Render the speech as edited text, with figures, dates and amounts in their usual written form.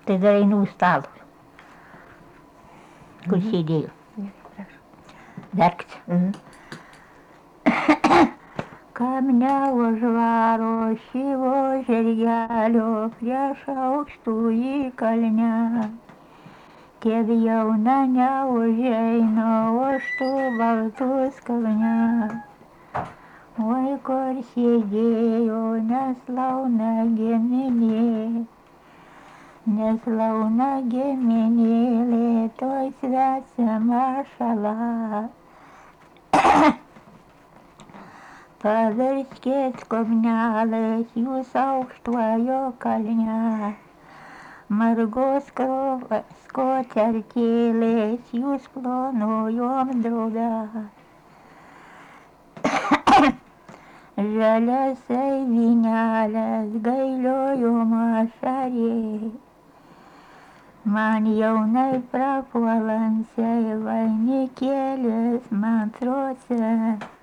Ты Зарину устал, kur sėdėjo. Verkt. Kamne užvaro šyvo žirgelio prieš aukštųjį kalnę. Kiek jauna neužeina ožtų baltus kalne. Oi, kur sėdėjo neslauna giminė, neslauna giminė, lietoj svetima šala. Pavirskit kumnelis jūs aukštuojo kalne, margos kocertėlės jūs plonojom drobę. Žaliasai vynelės gailiojom ašarė, man jaunai prapuolančiai vainikėlis man trose.